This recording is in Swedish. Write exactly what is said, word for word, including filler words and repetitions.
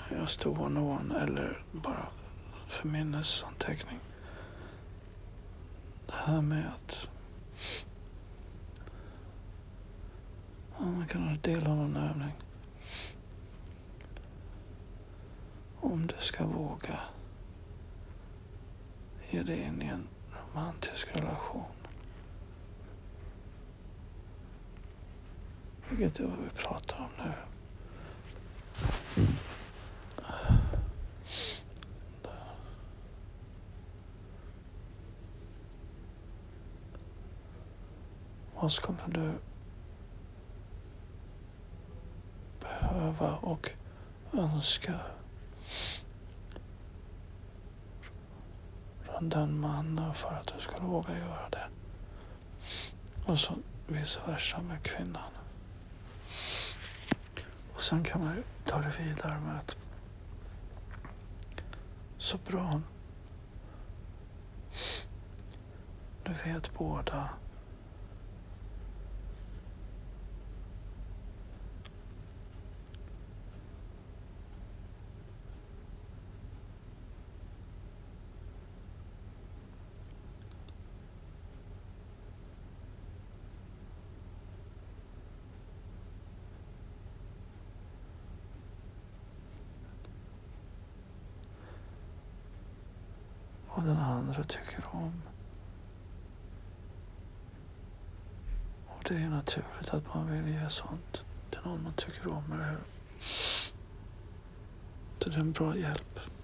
jag stod någon eller bara för minnesanteckning. Det här med att ja, man kan ha del av en övning. Om du ska våga ge dig in i en romantisk relation. Vilket är vad vi pratar om nu. Vad skulle du behöva och önska från den mannen för att du skulle våga göra det? Och så vice versa med kvinnan. Och sen kan man ta det vidare med att så bra. Du vet båda och den andra tycker om. Och det är naturligt att man vill ge sånt till någon man tycker om, eller hur? Det är en bra hjälp.